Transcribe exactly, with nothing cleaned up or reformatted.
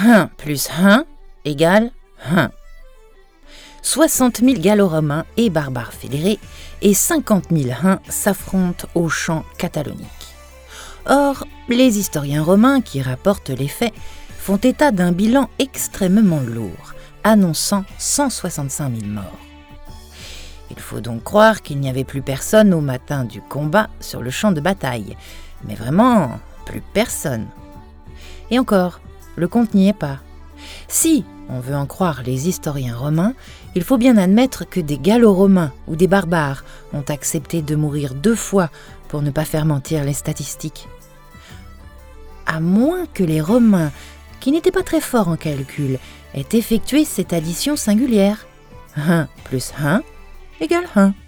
un plus un égale un. soixante mille gallo-romains et barbares fédérés et cinquante mille huns s'affrontent au champ catalonique. Or, les historiens romains qui rapportent les faits font état d'un bilan extrêmement lourd, annonçant cent soixante-cinq mille morts. Il faut donc croire qu'il n'y avait plus personne au matin du combat sur le champ de bataille, mais vraiment plus personne. Et encore, le compte n'y est pas. Si on veut en croire les historiens romains, il faut bien admettre que des gallo-romains ou des barbares ont accepté de mourir deux fois pour ne pas faire mentir les statistiques. À moins que les Romains, qui n'étaient pas très forts en calcul, aient effectué cette addition singulière. un plus un égale un.